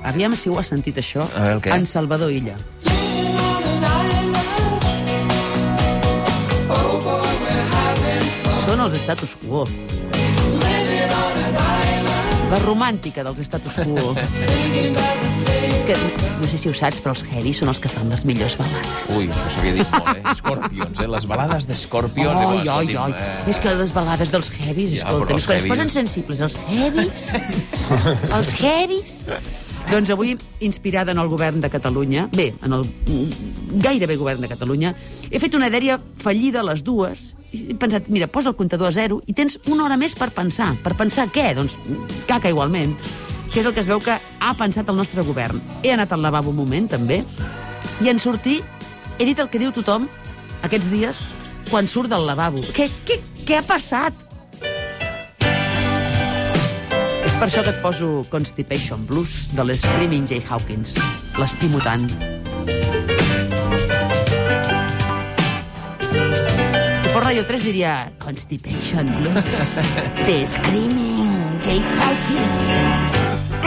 Aviam si ho has sentit, això. A veure, què? En Salvador Illa. Són els status quo. La romàntica dels status quo. És que, no sé si ho saps, però els heavies són els que fan les millors balades. Ui, això s'havia dit molt, Scorpions, Les balades de Scorpions. És que les balades dels heavies, escolta, és quan es posen sensibles, els heavies... Doncs avui, inspirada en el govern de Catalunya, en el gairebé govern de Catalunya, he fet una dèria fallida a les dues, i he pensat, mira, posa el comptador a 0 i tens una hora més per pensar. Per pensar què? Doncs caca igualment, que és el que es veu que ha pensat el nostre govern. He anat al lavabo un moment, també, i en sortir he dit el que diu tothom aquests dies quan surt del lavabo. Què ha passat? És per això que et poso Constipation Blues de l'Screaming Jay Hawkins. L'estimo tant. Si fos Radio 3 diria Constipation Blues de Screaming Jay Hawkins.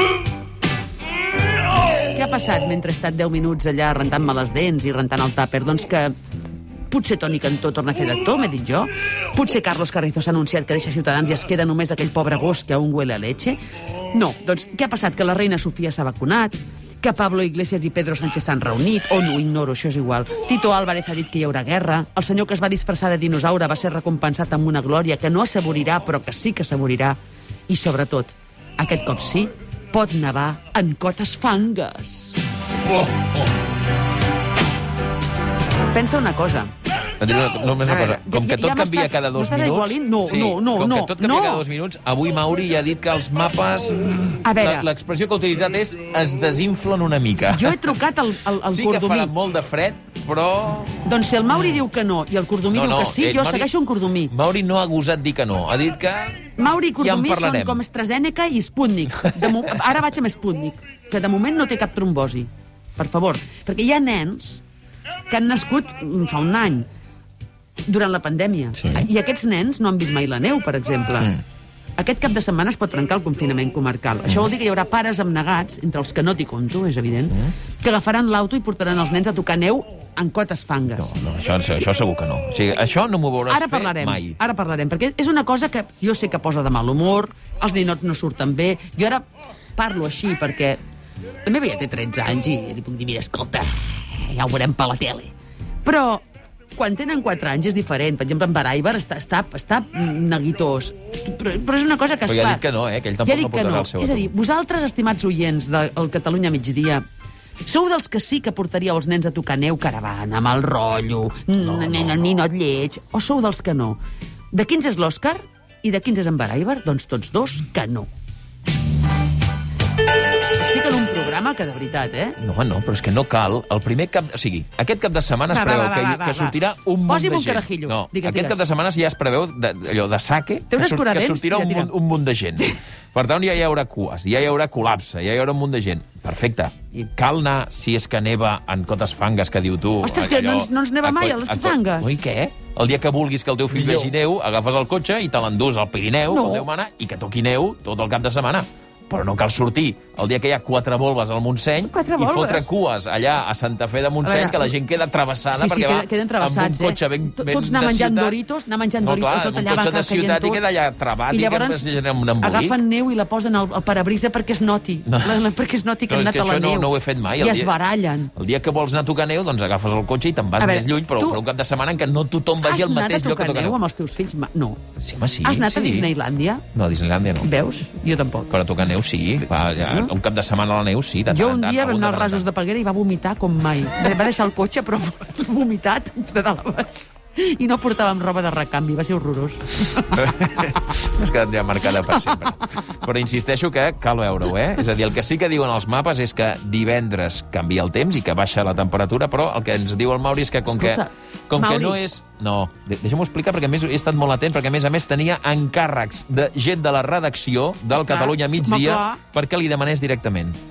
Què ha passat mentre he estat 10 minuts allà rentant-me les dents i rentant el tàper? Doncs que potser Toni Cantó torna a fer d'actor, m'he dit jo. Potser Carlos Carrizo s'ha anunciat que deixa Ciutadans i es queda només aquell pobre gos que aún huele a leche. No, doncs què ha passat? Que la reina Sofia s'ha vacunat, que Pablo Iglesias i Pedro Sánchez s'han reunit, o no, ignoro, això és igual. Tito Álvarez ha dit que hi haurà guerra, el senyor que es va disfressar de dinosaure va ser recompensat amb una glòria que no assaborirà, però que sí que assaborirà. I, sobretot, aquest cop sí, pot nevar en Cotes Fangues. Pensa una cosa. Només una cosa. Com que tot canvia cada 2 minuts... No. Com que tot canvia cada 2 minuts, avui Mauri ja ha dit que els mapes... L'expressió que ha utilitzat és es desinflen una mica. Jo he trucat al Cordomí. Sí que farà molt de fred, però... Doncs si el Mauri diu que no i el Cordomí diu que sí, jo segueixo un Cordomí. Mauri no ha gosat dir que no. Ha dit que... Mauri i Cordomí són com AstraZeneca i Sputnik. Ara vaig amb Sputnik, que de moment no té cap trombosi. Per favor. Perquè hi ha nens que han nascut fa un any, durant la pandèmia. Sí. I aquests nens no han vist mai la neu, per exemple. Aquest cap de setmana es pot trencar el confinament comarcal. Això vol dir que hi haurà pares abnegats, entre els que no t'hi compto, és evident, que agafaran l'auto i portaran els nens a tocar neu en Cotes Fangues. No, això segur que no. O sigui, això no m'ho veuràs fer mai. Ara parlarem, perquè és una cosa que jo sé que posa de mal humor, els ninots no surten bé. Jo ara parlo així perquè la meva ja té 13 anys i li puc dir, mira, escolta, ja ho veurem per la tele. Però quan tenen 4 anys és diferent. Per exemple, en Baraibar està neguitós. Però és una cosa que, esclar... Però ja ha dit que no, que ell tampoc no portarà el seu. És a dir, vosaltres, estimats oients del Catalunya Migdia, sou dels que sí que portaríeu els nens a tocar neu caravana, amb el rotllo, ninot lleig, o sou dels que no? De quins és l'Òscar i de quins és en Baraibar? Doncs tots dos que no. Estic en un programa que de veritat, No, però és que no cal. El primer cap... O sigui, aquest cap de setmana es preveu que sortirà un munt de gent. Posi'm un carajillo. No, aquest cap de setmana ja es preveu allò de saque, que sortirà un munt de gent. Per tant, ja hi haurà cues, ja hi haurà col·lapse, ja hi haurà un munt de gent. Perfecte. Cal anar, si és que neva en Cotes Fangues, que diu tu... Ostres, que no ens neva mai a les Fangues. Ui, què? El dia que vulguis que el teu fill vegi neu, agafes el cotxe i te l'endús al Pirineu, com Déu mana, i que toqui neu tot el cap de setmana. Però no cal sortir el dia que hi ha 4 volves al Montseny i fotre cues allà a Santa Fe de Montseny, que la gent queda travessada perquè va amb un cotxe ben de ciutat. Tots anar menjant Doritos, tot allà un cotxe de ciutat i queda allà travat i llavors agafen neu i la posen al parabrisa perquè es noti, perquè es noti que han anat a la neu. No ho he fet mai. I es barallen. El dia que vols anar a tocar neu, doncs agafes el cotxe i te'n vas més lluny, però per un cap de setmana en què no tothom vagi al mateix lloc que tocar neu. Has anat a tocar neu amb els teus fills? No. Sí, home, sí. Has anat a Disneylàndia? No, a Disneylàndia no. Veus? Jo tampoc. Però a tocar neu sí, un cap de setmana a la neu sí. Jo un dia vam anar als Rasos de Peguera i va vomitar com mai. Va deixar el cotxe, però vomitat de dalt a baix. I no portàvem roba de recanvi, va ser horrorós. M'has quedat ja marcada per sempre. Però insisteixo que cal veure-ho, És a dir, el que sí que diuen els mapes és que divendres canvia el temps i que baixa la temperatura, però el que ens diu el Mauri és que com que no és... No, deixa'm-ho explicar, perquè a més he estat molt atent, perquè a més tenia encàrrecs de gent de la redacció del Catalunya Migdia perquè li demanés directament.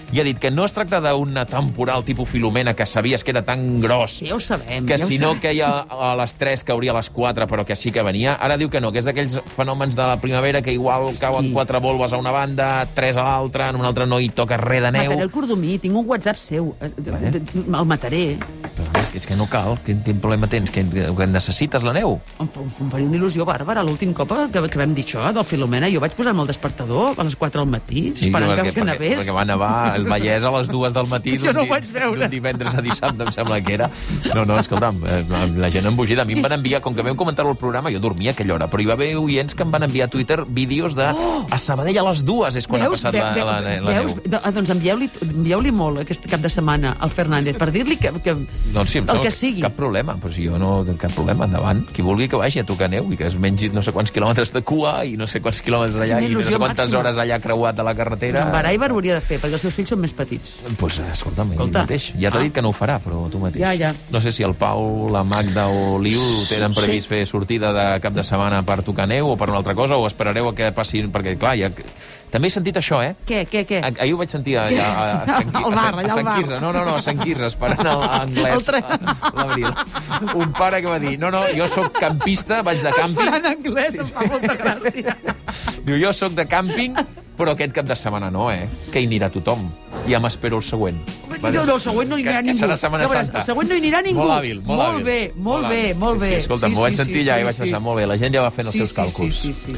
i ha dit que no es tracta d'una temporal tipus Filomena, que sabies que era tan gros, Ja ho sabem. que si no queia a les 3 cauria a les 4, però que sí que venia. Ara diu que no, que és d'aquells fenòmens de la primavera que igual cauen 4 volves a una banda, 3 a l'altra, en una altra no hi toca res de neu. Mataré el cordomí, tinc un WhatsApp seu. El mataré. Però és que no cal. Quin problema tens? Que necessites la neu? Em faria una il·lusió bàrbara. L'últim cop que vam dir això, del Filomena, jo vaig posar-me el despertador a les 4 del matí, esperant que nevés. Perquè va nevar el Vallès a les 2 del matí Jo no ho vaig veure. d'un divendres a dissabte, em sembla que era. No, escolta'm, la gent embogida. A mi em van enviar, com que vam comentar-ho al programa, jo dormia a aquella hora, però hi va haver oients que em van enviar a Twitter vídeos de a Sabadell a les 2 és quan ha passat la neu. Doncs envieu-li molt aquest cap de setmana al Fernández per dir-li que doncs sí, el que sigui. Cap problema, però si jo no tinc cap problema, endavant. Qui vulgui que vagi a tocar neu i que es mengi no sé quants quilòmetres de cua i no sé quants quilòmetres allà i no sé quantes hores allà creuat de la carretera. En Baraibar ho hauria de fer, perquè els seus fills són més petits. Doncs escolta'm, ell mateix. Ja t'ha dit que no ho farà, però tu mateix. Ja. No sé si el Pau, la Magda o l'Iu tenen previst fer sortida de cap de setmana per tocar neu o per una altra cosa, o esperareu a que passin, perquè clar, ja... També he sentit això, Què? Ahir ho vaig sentir allà a Sant Quirze. No, a Sant Quirze, esperant l'anglès. L'Abril. Un pare que va dir, no, jo sóc campista, vaig de càmping. Esperant anglès, em fa molta gràcia. Diu, jo sóc de càmping, però aquest cap de setmana no, que hi anirà tothom. Ja m'espero el següent. No, el següent no hi anirà ningú. Que serà Setmana Santa. El següent no hi anirà ningú. Molt hàbil. Molt bé. Sí, escolta, m'ho vaig sentir allà i vaig pensar, molt bé, la gent ja va fent els seus càlculs. Sí.